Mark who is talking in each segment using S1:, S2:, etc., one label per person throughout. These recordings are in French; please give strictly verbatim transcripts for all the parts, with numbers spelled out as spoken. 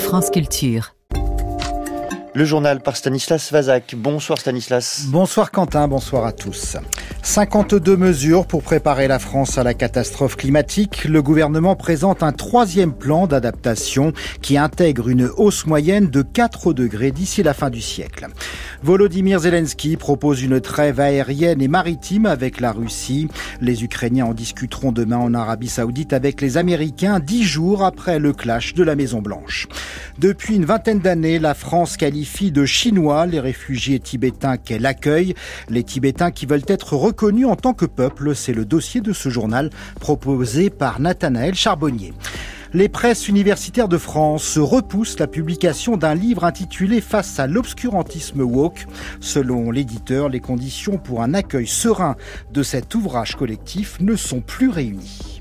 S1: France Culture.
S2: Le journal par Stanislas Vazak. Bonsoir Stanislas.
S3: Bonsoir Quentin, bonsoir à tous. cinquante-deux mesures pour préparer la France à la catastrophe climatique. Le gouvernement présente un troisième plan d'adaptation qui intègre une hausse moyenne de quatre degrés d'ici la fin du siècle. Volodymyr Zelensky propose une trêve aérienne et maritime avec la Russie. Les Ukrainiens en discuteront demain en Arabie Saoudite avec les Américains, dix jours après le clash de la Maison-Blanche. Depuis une vingtaine d'années, la France qualifie de Chinois les réfugiés tibétains qu'elle accueille. Les Tibétains qui veulent être reconnus en tant que peuple, c'est le dossier de ce journal proposé par Nathanaël Charbonnier. Les presses universitaires de France repoussent la publication d'un livre intitulé « Face à l'obscurantisme woke ». Selon l'éditeur, les conditions pour un accueil serein de cet ouvrage collectif ne sont plus réunies.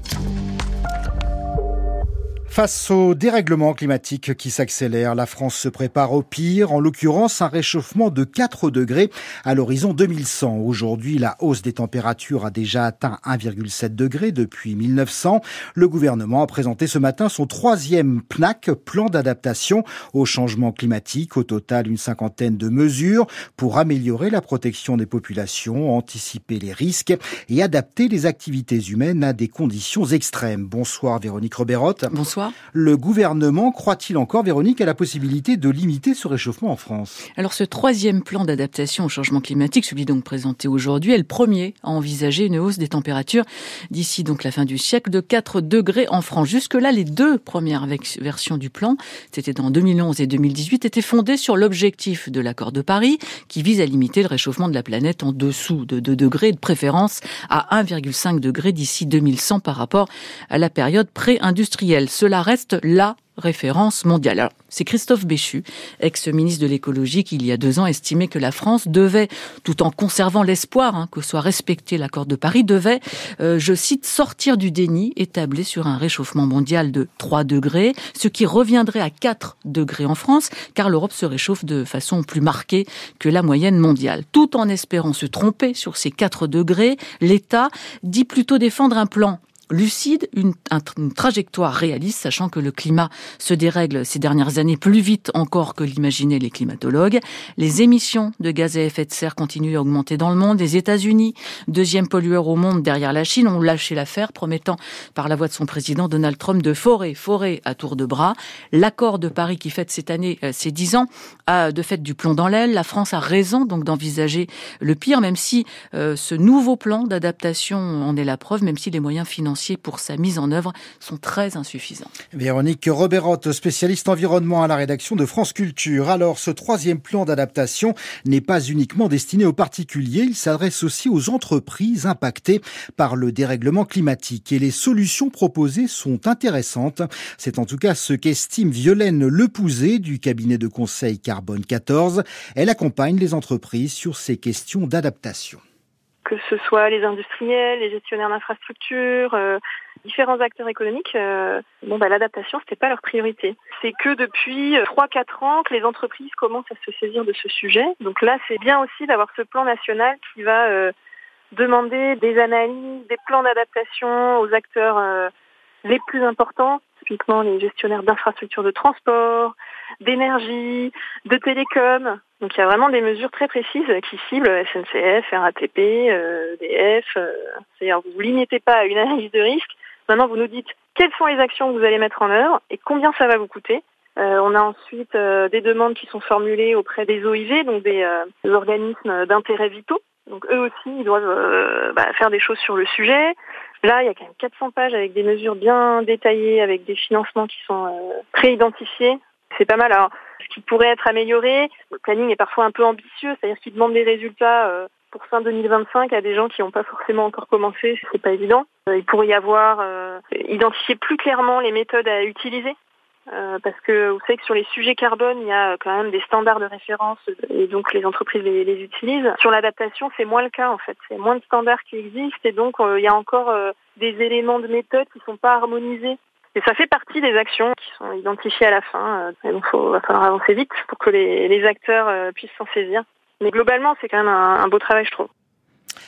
S3: Face au dérèglement climatique qui s'accélère, la France se prépare au pire, en l'occurrence un réchauffement de quatre degrés à l'horizon deux mille cent. Aujourd'hui, la hausse des températures a déjà atteint un virgule sept degré depuis mille neuf cents. Le gouvernement a présenté ce matin son troisième P N A C, plan d'adaptation au changement climatique. Au total, une cinquantaine de mesures pour améliorer la protection des populations, anticiper les risques et adapter les activités humaines à des conditions extrêmes. Bonsoir Véronique Roberotte.
S4: Bonsoir.
S3: Le gouvernement croit-il encore, Véronique, à la possibilité de limiter ce réchauffement en France ?
S4: Alors ce troisième plan d'adaptation au changement climatique, celui donc présenté aujourd'hui, est le premier à envisager une hausse des températures d'ici donc la fin du siècle de quatre degrés en France. Jusque-là, les deux premières versions du plan, c'était en deux mille onze et deux mille dix-huit, étaient fondées sur l'objectif de l'accord de Paris qui vise à limiter le réchauffement de la planète en dessous de deux degrés, de préférence à un virgule cinq degré d'ici deux mille cent par rapport à la période pré-industrielle. Cela reste la référence mondiale. Alors, c'est Christophe Béchu, ex-ministre de l'écologie, qui il y a deux ans estimait que la France devait, tout en conservant l'espoir hein, que soit respecté l'accord de Paris, devait, euh, je cite, sortir du déni établi sur un réchauffement mondial de trois degrés, ce qui reviendrait à quatre degrés en France, car l'Europe se réchauffe de façon plus marquée que la moyenne mondiale. Tout en espérant se tromper sur ces quatre degrés, l'État dit plutôt défendre un plan lucide, une, une trajectoire réaliste, sachant que le climat se dérègle ces dernières années plus vite encore que l'imaginaient les climatologues. Les émissions de gaz à effet de serre continuent à augmenter dans le monde. Les États-Unis, deuxième pollueur au monde derrière la Chine, ont lâché l'affaire, promettant par la voix de son président Donald Trump de forer, forer à tour de bras. L'accord de Paris qui fête cette année euh, ses dix ans a de fait du plomb dans l'aile. La France a raison donc d'envisager le pire, même si euh, ce nouveau plan d'adaptation en est la preuve, même si les moyens financiers pour sa mise en œuvre sont très insuffisants.
S3: Véronique Roberotte, spécialiste environnement à la rédaction de France Culture. Alors, ce troisième plan d'adaptation n'est pas uniquement destiné aux particuliers, il s'adresse aussi aux entreprises impactées par le dérèglement climatique. Et les solutions proposées sont intéressantes. C'est en tout cas ce qu'estime Violaine Lepouzet du cabinet de conseil Carbone quatorze. Elle accompagne les entreprises sur ces questions d'adaptation.
S5: Que ce soit les industriels, les gestionnaires d'infrastructures, euh, différents acteurs économiques, euh, bon bah l'adaptation c'était pas leur priorité. C'est que depuis trois quatre ans que les entreprises commencent à se saisir de ce sujet. Donc là c'est bien aussi d'avoir ce plan national qui va euh, demander des analyses, des plans d'adaptation aux acteurs euh, les plus importants, typiquement les gestionnaires d'infrastructures de transport, d'énergie, de télécom. Donc il y a vraiment des mesures très précises qui ciblent S N C F, R A T P, euh, E D F. Euh, c'est-à-dire vous ne vous limitez pas à une analyse de risque. Maintenant vous nous dites quelles sont les actions que vous allez mettre en œuvre et combien ça va vous coûter. Euh, on a ensuite euh, des demandes qui sont formulées auprès des O I V, donc des, euh, des organismes d'intérêt vitaux. Donc eux aussi, ils doivent euh, bah, faire des choses sur le sujet. Là, il y a quand même quatre cents pages avec des mesures bien détaillées, avec des financements qui sont euh, pré-identifiés. C'est pas mal. Alors, ce qui pourrait être amélioré, le planning est parfois un peu ambitieux, c'est-à-dire qu'il demande des résultats euh, pour fin deux mille vingt-cinq à des gens qui n'ont pas forcément encore commencé, c'est pas évident. Euh, il pourrait y avoir euh, identifier plus clairement les méthodes à utiliser. Euh, parce que vous savez que sur les sujets carbone, il y a quand même des standards de référence et donc les entreprises les, les utilisent. Sur l'adaptation, c'est moins le cas en fait. Il y a moins de standards qui existent et donc euh, il y a encore euh, des éléments de méthode qui sont pas harmonisés. Et ça fait partie des actions qui sont identifiées à la fin. Et donc il va falloir avancer vite pour que les, les acteurs euh, puissent s'en saisir. Mais globalement, c'est quand même un, un beau travail, je trouve.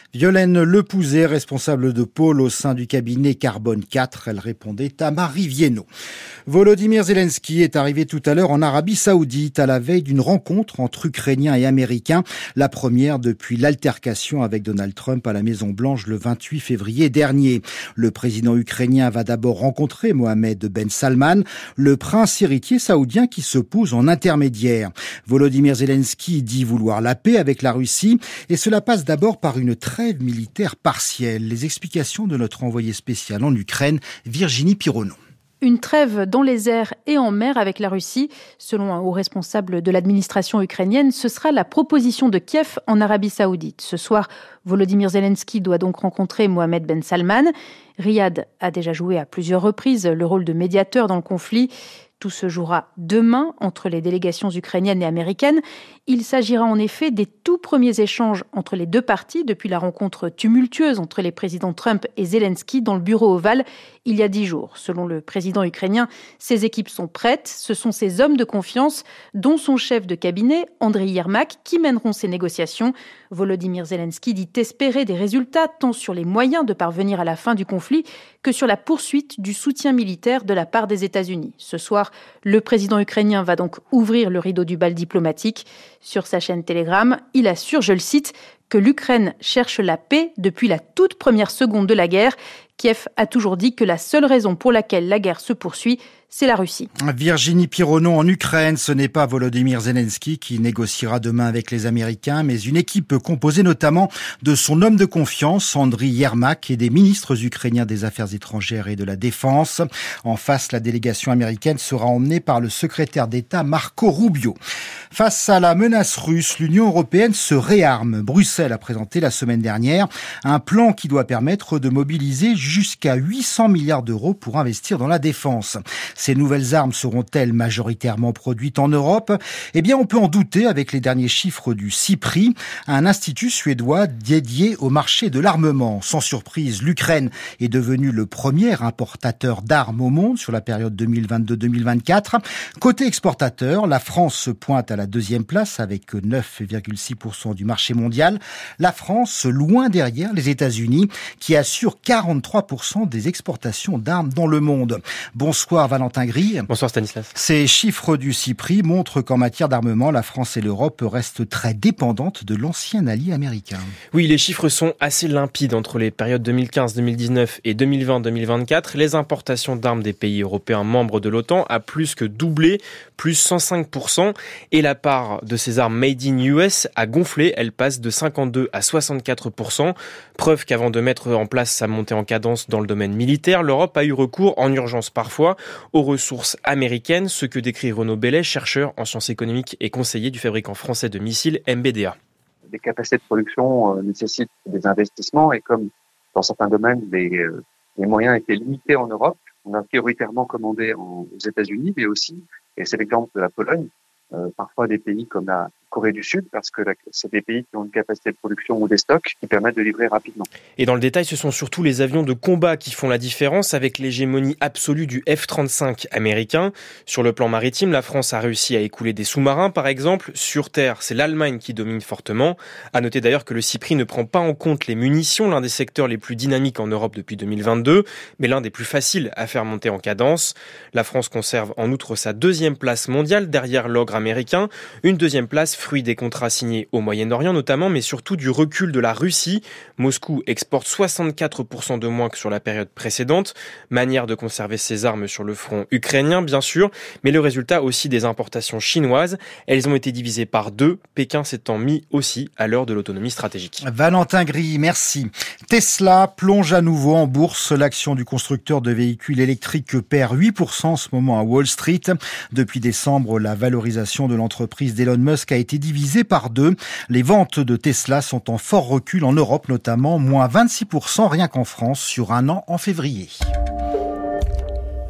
S3: Violaine Lepouzet, responsable de pôle au sein du cabinet Carbone quatre, elle répondait à Marie Viennot. Volodymyr Zelensky est arrivé tout à l'heure en Arabie Saoudite à la veille d'une rencontre entre Ukrainiens et Américains, la première depuis l'altercation avec Donald Trump à la Maison-Blanche le vingt-huit février dernier. Le président ukrainien va d'abord rencontrer Mohamed Ben Salman, le prince héritier saoudien qui se pose en intermédiaire. Volodymyr Zelensky dit vouloir la paix avec la Russie et cela passe d'abord par une trêve militaire partielle. Les explications de notre envoyé spécial en Ukraine, Virginie Pironon.
S1: Une trêve dans les airs et en mer avec la Russie. Selon un haut responsable de l'administration ukrainienne, ce sera la proposition de Kiev en Arabie Saoudite. Ce soir, Volodymyr Zelensky doit donc rencontrer Mohamed Ben Salman. Riyad a déjà joué à plusieurs reprises le rôle de médiateur dans le conflit. Tout se jouera demain entre les délégations ukrainiennes et américaines. Il s'agira en effet des tout premiers échanges entre les deux parties depuis la rencontre tumultueuse entre les présidents Trump et Zelensky dans le bureau ovale il y a dix jours. Selon le président ukrainien, ses équipes sont prêtes. Ce sont ses hommes de confiance, dont son chef de cabinet, Andriy Yermak, qui mèneront ces négociations. Volodymyr Zelensky dit espérer des résultats tant sur les moyens de parvenir à la fin du conflit que sur la poursuite du soutien militaire de la part des États-Unis. Ce soir, le président ukrainien va donc ouvrir le rideau du bal diplomatique. Sur sa chaîne Telegram, il assure, je le cite, que l'Ukraine cherche la paix depuis la toute première seconde de la guerre. Kiev a toujours dit que la seule raison pour laquelle la guerre se poursuit, c'est la Russie.
S3: Virginie Pironon en Ukraine, ce n'est pas Volodymyr Zelensky qui négociera demain avec les Américains, mais une équipe composée notamment de son homme de confiance, Andriy Yermak, et des ministres ukrainiens des Affaires étrangères et de la Défense. En face, la délégation américaine sera emmenée par le secrétaire d'État Marco Rubio. Face à la menace russe, l'Union européenne se réarme. Bruxelles a présenté la semaine dernière un plan qui doit permettre de mobiliser jusqu'à huit cents milliards d'euros pour investir dans la défense. Ces nouvelles armes seront-elles majoritairement produites en Europe ? Eh bien, on peut en douter avec les derniers chiffres du CIPRI, un institut suédois dédié au marché de l'armement. Sans surprise, l'Ukraine est devenue le premier importateur d'armes au monde sur la période deux mille vingt-deux deux mille vingt-quatre. Côté exportateur, la France se pointe à la deuxième place avec neuf virgule six pour cent du marché mondial. La France, loin derrière les États-Unis, qui assurent quarante-trois pour cent des exportations d'armes dans le monde. Bonsoir Valentin Grille.
S6: Bonsoir Stanislas.
S3: Ces chiffres du CIPRI montrent qu'en matière d'armement, la France et l'Europe restent très dépendantes de l'ancien allié américain.
S6: Oui, les chiffres sont assez limpides entre les périodes deux mille quinze deux mille dix-neuf et deux mille vingt deux mille vingt-quatre. Les importations d'armes des pays européens membres de l'OTAN a plus que doublé, plus cent cinq pour cent. Et la part de ces armes made in U S a gonflé. Elle passe de cinquante-deux à soixante-quatre pour cent. Preuve qu'avant de mettre en place sa montée en cadence dans le domaine militaire, l'Europe a eu recours, en urgence parfois, aux ressources américaines, ce que décrit Renaud Bellet, chercheur en sciences économiques et conseiller du fabricant français de missiles M B D A.
S7: Les capacités de production euh, nécessitent des investissements et comme dans certains domaines, les, euh, les moyens étaient limités en Europe, on a prioritairement commandé en, aux États-Unis, mais aussi, et c'est l'exemple de la Pologne, euh, parfois des pays comme la Corée du Sud, parce que la, c'est des pays qui ont une capacité de production ou des stocks qui permettent de livrer rapidement.
S6: Et dans le détail, ce sont surtout les avions de combat qui font la différence avec l'hégémonie absolue du F trente-cinq américain. Sur le plan maritime, la France a réussi à écouler des sous-marins, par exemple. Sur terre, c'est l'Allemagne qui domine fortement. À noter d'ailleurs que le CIPRI ne prend pas en compte les munitions, l'un des secteurs les plus dynamiques en Europe depuis deux mille vingt-deux, mais l'un des plus faciles à faire monter en cadence. La France conserve en outre sa deuxième place mondiale derrière l'ogre américain, une deuxième place fruit des contrats signés au Moyen-Orient notamment, mais surtout du recul de la Russie. Moscou exporte soixante-quatre pour cent de moins que sur la période précédente. Manière de conserver ses armes sur le front ukrainien, bien sûr, mais le résultat aussi des importations chinoises. Elles ont été divisées par deux, Pékin s'étant mis aussi à l'heure de l'autonomie stratégique.
S3: Valentin Grille, merci. Tesla plonge à nouveau en bourse. L'action du constructeur de véhicules électriques perd huit pour cent en ce moment à Wall Street. Depuis décembre, la valorisation de l'entreprise d'Elon Musk a été divisée par deux. Les ventes de Tesla sont en fort recul en Europe notamment, moins vingt-six pour cent rien qu'en France sur un an en février.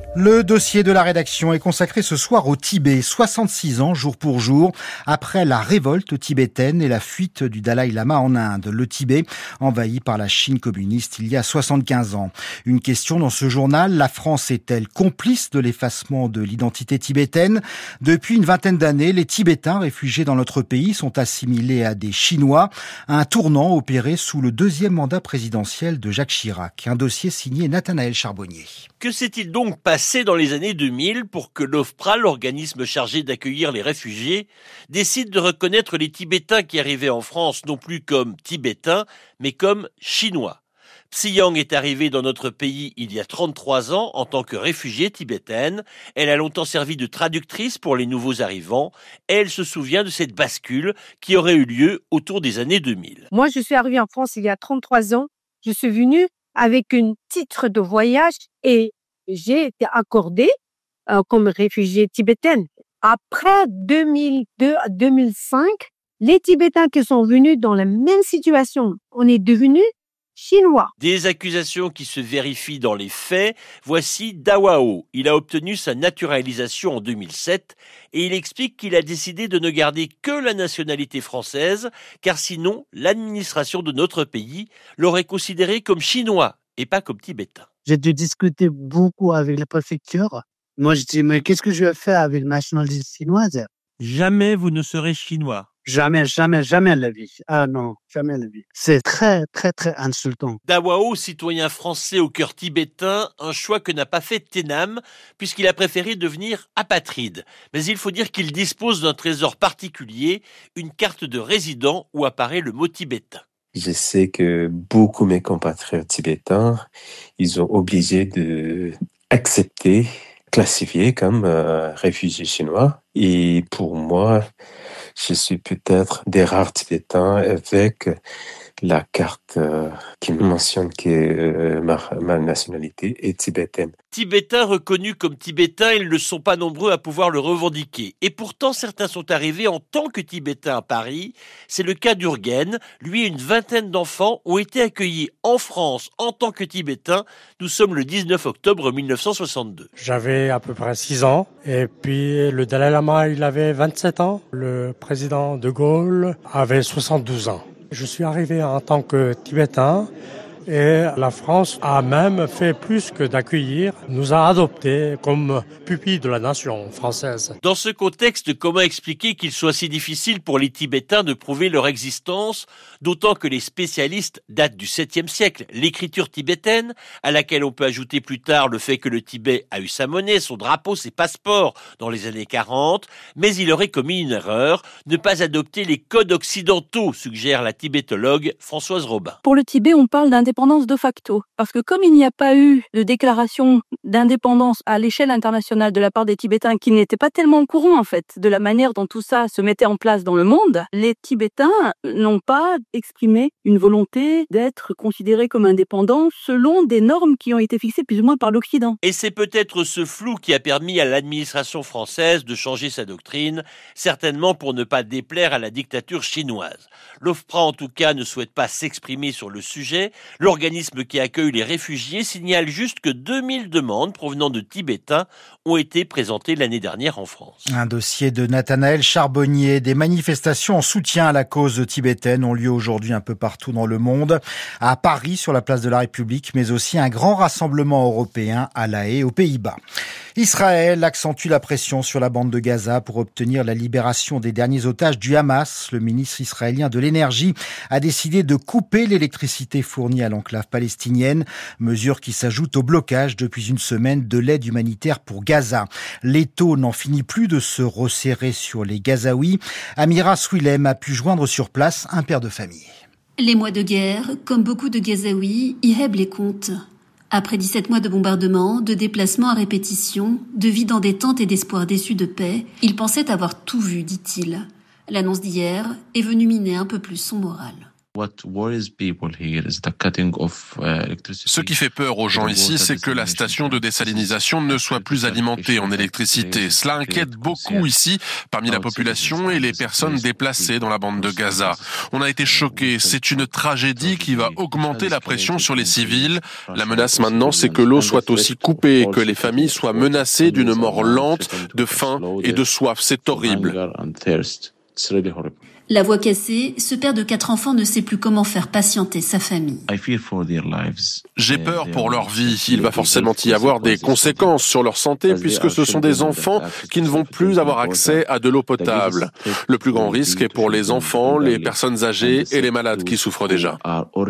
S3: Le dossier de la rédaction est consacré ce soir au Tibet, soixante-six ans jour pour jour, après la révolte tibétaine et la fuite du Dalai Lama en Inde. Le Tibet, envahi par la Chine communiste il y a soixante-quinze ans. Une question dans ce journal, la France est-elle complice de l'effacement de l'identité tibétaine ? Depuis une vingtaine d'années, les Tibétains réfugiés dans notre pays sont assimilés à des Chinois, un tournant opéré sous le deuxième mandat présidentiel de Jacques Chirac. Un dossier signé Nathanaël Charbonnier.
S8: Que s'est-il donc passé dans les années deux mille pour que l'OFPRA, l'organisme chargé d'accueillir les réfugiés, décide de reconnaître les Tibétains qui arrivaient en France non plus comme Tibétains, mais comme Chinois ? Psy Yang est arrivée dans notre pays il y a trente-trois ans en tant que réfugiée tibétaine. Elle a longtemps servi de traductrice pour les nouveaux arrivants et elle se souvient de cette bascule qui aurait eu lieu autour des années deux mille.
S9: Moi, je suis arrivée en France il y a trente-trois ans. Je suis venue avec un titre de voyage et j'ai été accordée euh, comme réfugiée tibétaine. Après deux mille deux à deux mille cinq, les Tibétains qui sont venus dans la même situation, on est devenus Chinois.
S8: Des accusations qui se vérifient dans les faits. Voici Dawao. Il a obtenu sa naturalisation en deux mille sept et il explique qu'il a décidé de ne garder que la nationalité française car sinon l'administration de notre pays l'aurait considéré comme chinois et pas comme tibétain.
S10: J'ai dû discuter beaucoup avec la préfecture. Moi, je dis, mais qu'est-ce que je vais faire avec la nationalité chinoise ?
S11: Jamais vous ne serez chinois.
S10: Jamais, jamais, jamais la vie. Ah non, jamais la vie. C'est très, très, très insultant.
S8: Dawao, citoyen français au cœur tibétain, un choix que n'a pas fait Thénam, puisqu'il a préféré devenir apatride. Mais il faut dire qu'il dispose d'un trésor particulier, une carte de résident où apparaît le mot tibétain.
S12: Je sais que beaucoup de mes compatriotes tibétains, ils sont obligés de accepter, classifier comme euh, réfugiés chinois. Et pour moi, je suis peut-être des rares Tibétains avec la carte euh, qui mentionne que euh, ma, ma nationalité est tibétaine.
S8: Tibétains reconnus comme Tibétains, ils ne sont pas nombreux à pouvoir le revendiquer. Et pourtant, certains sont arrivés en tant que Tibétains à Paris. C'est le cas d'Urgen. Lui et une vingtaine d'enfants ont été accueillis en France en tant que Tibétains. Nous sommes le dix-neuf octobre mille neuf cent soixante-deux.
S13: J'avais à peu près six ans. Et puis le Dalai Lama, il avait vingt-sept ans. Le président de Gaulle avait soixante-douze ans. Je suis arrivé en tant que Tibétain et la France a même fait plus que d'accueillir, nous a adoptés comme pupilles de la nation française.
S8: Dans ce contexte, comment expliquer qu'il soit si difficile pour les Tibétains de prouver leur existence, d'autant que les spécialistes datent du septième siècle, l'écriture tibétaine, à laquelle on peut ajouter plus tard le fait que le Tibet a eu sa monnaie, son drapeau, ses passeports dans les années quarante, mais il aurait commis une erreur, ne pas adopter les codes occidentaux, suggère la tibétologue Françoise Robin.
S14: Pour le Tibet, on parle d'indépendance de facto, parce que comme il n'y a pas eu de déclaration d'indépendance à l'échelle internationale de la part des Tibétains, qui n'étaient pas tellement au courant en fait de la manière dont tout ça se mettait en place dans le monde, les Tibétains n'ont pas exprimé une volonté d'être considérés comme indépendants selon des normes qui ont été fixées plus ou moins par l'Occident.
S8: Et c'est peut-être ce flou qui a permis à l'administration française de changer sa doctrine, certainement pour ne pas déplaire à la dictature chinoise. L'OFPRA en tout cas ne souhaite pas s'exprimer sur le sujet. L'organisme qui accueille les réfugiés signale juste que deux mille demandes provenant de Tibétains ont été présentées l'année dernière en France.
S3: Un dossier de Nathanaël Charbonnier. Des manifestations en soutien à la cause tibétaine ont lieu aujourd'hui un peu partout dans le monde. À Paris, sur la place de la République, mais aussi un grand rassemblement européen à La Haye, aux Pays-Bas. Israël accentue la pression sur la bande de Gaza pour obtenir la libération des derniers otages du Hamas. Le ministre israélien de l'énergie a décidé de couper l'électricité fournie à l'enclave palestinienne, mesure qui s'ajoute au blocage depuis une semaine de l'aide humanitaire pour Gaza. L'étau n'en finit plus de se resserrer sur les Gazaouis. Amira Swilem a pu joindre sur place un père de famille.
S15: Les mois de guerre, comme beaucoup de Gazaouis, Iheb les compte. Après dix-sept mois de bombardements, de déplacements à répétition, de vie dans des tentes et d'espoir déçus de paix, il pensait avoir tout vu, dit-il. L'annonce d'hier est venue miner un peu plus son moral.
S16: Ce qui fait peur aux gens ici, c'est que la station de désalinisation ne soit plus alimentée en électricité. Cela inquiète beaucoup ici, parmi la population et les personnes déplacées dans la bande de Gaza. On a été choqués. C'est une tragédie qui va augmenter la pression sur les civils. La menace maintenant, c'est que l'eau soit aussi coupée, que les familles soient menacées d'une mort lente, de faim et de soif. C'est horrible.
S15: La voix cassée, ce père de quatre enfants ne sait plus comment faire patienter sa famille.
S16: J'ai peur pour leur vie. Il va forcément y avoir des conséquences sur leur santé puisque ce sont des enfants qui ne vont plus avoir accès à de l'eau potable. Le plus grand risque est pour les enfants, les personnes âgées et les malades qui souffrent déjà.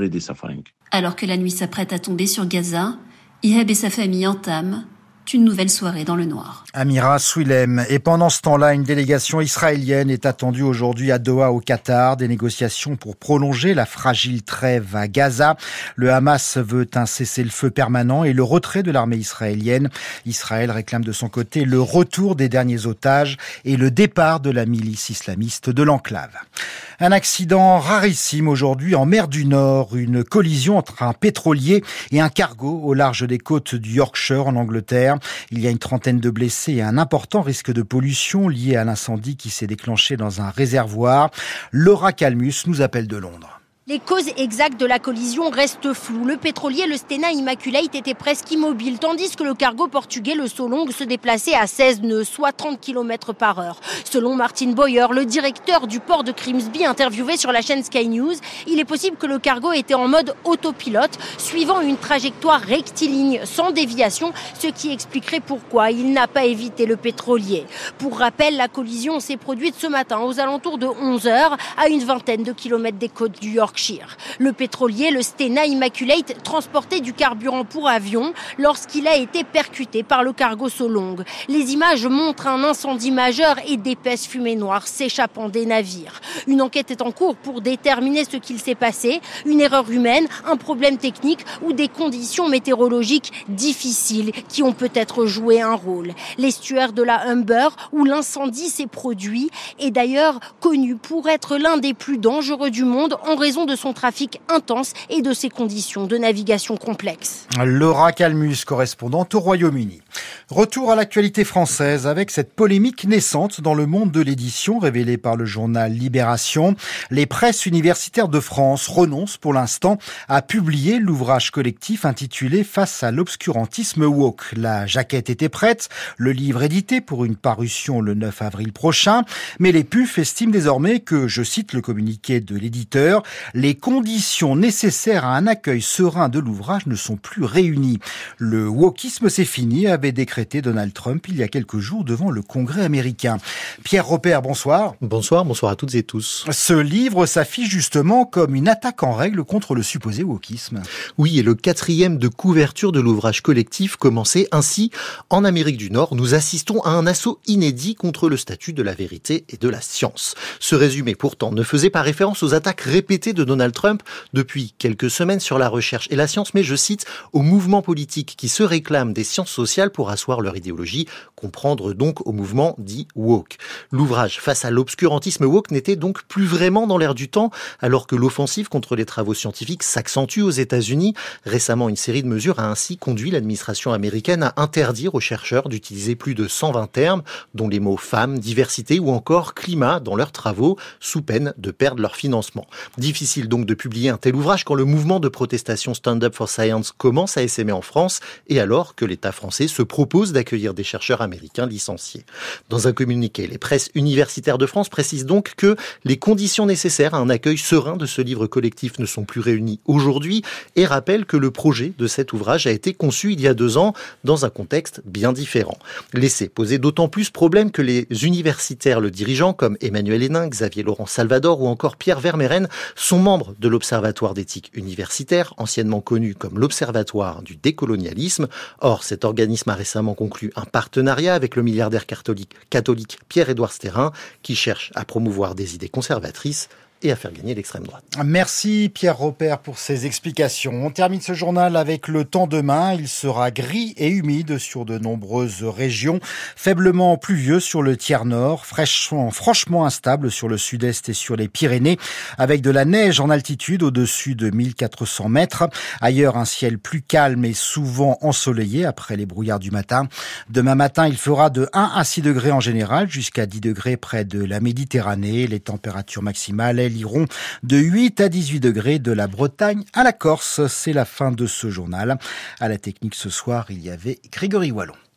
S15: Alors que la nuit s'apprête à tomber sur Gaza, Iheb et sa famille entament une nouvelle soirée dans le noir.
S3: Amira Swilem. Et pendant ce temps-là, une délégation israélienne est attendue aujourd'hui à Doha au Qatar. Des négociations pour prolonger la fragile trêve à Gaza. Le Hamas veut un cessez-le-feu permanent et le retrait de l'armée israélienne. Israël réclame de son côté le retour des derniers otages et le départ de la milice islamiste de l'enclave. Un accident rarissime aujourd'hui en mer du Nord. Une collision entre un pétrolier et un cargo au large des côtes du Yorkshire en Angleterre. Il y a une trentaine de blessés et un important risque de pollution lié à l'incendie qui s'est déclenché dans un réservoir. Laura Calmus nous appelle de Londres.
S17: Les causes exactes de la collision restent floues. Le pétrolier, le Stena Immaculate, était presque immobile, tandis que le cargo portugais, le Solong, se déplaçait à seize nœuds, soit trente kilomètres par heure. Selon Martin Boyer, le directeur du port de Grimsby, interviewé sur la chaîne Sky News, il est possible que le cargo était en mode autopilote, suivant une trajectoire rectiligne, sans déviation, ce qui expliquerait pourquoi il n'a pas évité le pétrolier. Pour rappel, la collision s'est produite ce matin aux alentours de onze heures, à une vingtaine de kilomètres des côtes du Yorkshire. Le pétrolier, le Stena Immaculate, transportait du carburant pour avion lorsqu'il a été percuté par le cargo Solong. Les images montrent un incendie majeur et d'épaisses fumées noires s'échappant des navires. Une enquête est en cours pour déterminer ce qu'il s'est passé, une erreur humaine, un problème technique ou des conditions météorologiques difficiles qui ont peut-être joué un rôle. L'estuaire de la Humber où l'incendie s'est produit est d'ailleurs connu pour être l'un des plus dangereux du monde en raison de son trafic intense et de ses conditions de navigation complexes.
S3: Laura Calmus, correspondante au Royaume-Uni. Retour à l'actualité française avec cette polémique naissante dans le monde de l'édition révélée par le journal Libération. Les presses universitaires de France renoncent pour l'instant à publier l'ouvrage collectif intitulé « Face à l'obscurantisme woke ». La jaquette était prête, le livre édité pour une parution le neuf avril prochain, mais les P U F estiment désormais que, je cite le communiqué de l'éditeur, les conditions nécessaires à un accueil serein de l'ouvrage ne sont plus réunies. Le wokisme c'est fini, avait décrété Donald Trump il y a quelques jours devant le Congrès américain. Pierre Robert, bonsoir.
S18: Bonsoir, bonsoir à toutes et tous.
S3: Ce livre s'affiche justement comme une attaque en règle contre le supposé wokisme.
S18: Oui, et le quatrième de couverture de l'ouvrage collectif commençait ainsi. En Amérique du Nord, nous assistons à un assaut inédit contre le statut de la vérité et de la science. Ce résumé pourtant ne faisait pas référence aux attaques répétées de Donald Trump depuis quelques semaines sur la recherche et la science, mais je cite, aux mouvements politiques qui se réclament des sciences sociales pour asseoir leur idéologie, comprendre donc au mouvement dit woke. L'ouvrage Face à l'obscurantisme woke n'était donc plus vraiment dans l'air du temps, alors que l'offensive contre les travaux scientifiques s'accentue aux États-Unis. Récemment, une série de mesures a ainsi conduit l'administration américaine à interdire aux chercheurs d'utiliser plus de cent vingt termes, dont les mots femme, diversité ou encore climat dans leurs travaux, sous peine de perdre leur financement. Difficile donc de publier un tel ouvrage quand le mouvement de protestation Stand Up for Science commence à essaimer en France et alors que l'État français se propose d'accueillir des chercheurs américains licenciés. Dans un communiqué, les presses universitaires de France précisent donc que les conditions nécessaires à un accueil serein de ce livre collectif ne sont plus réunies aujourd'hui et rappellent que le projet de cet ouvrage a été conçu il y a deux ans dans un contexte bien différent. L'essai posait d'autant plus problème que les universitaires le dirigeant comme Emmanuel Hénin, Xavier Laurent Salvador ou encore Pierre Vermeyren sont membres de l'Observatoire d'éthique universitaire, anciennement connu comme l'Observatoire du décolonialisme. Or, cet organisme a récemment conclu un partenariat avec le milliardaire catholique, catholique Pierre-Édouard Stérin, qui cherche à promouvoir des idées conservatrices et à faire gagner l'extrême droite.
S3: Merci Pierre Robert pour ces explications. On termine ce journal avec le temps demain. Il sera gris et humide sur de nombreuses régions, faiblement pluvieux sur le tiers nord, fraîchement, franchement instable sur le sud-est et sur les Pyrénées, avec de la neige en altitude au-dessus de mille quatre cents mètres. Ailleurs, un ciel plus calme et souvent ensoleillé après les brouillards du matin. Demain matin, il fera de un à six degrés en général, jusqu'à dix degrés près de la Méditerranée. Les températures maximales, elles iront de huit à dix-huit degrés de la Bretagne à la Corse. C'est la fin de ce journal. À la technique ce soir, il y avait Grégory Wallon.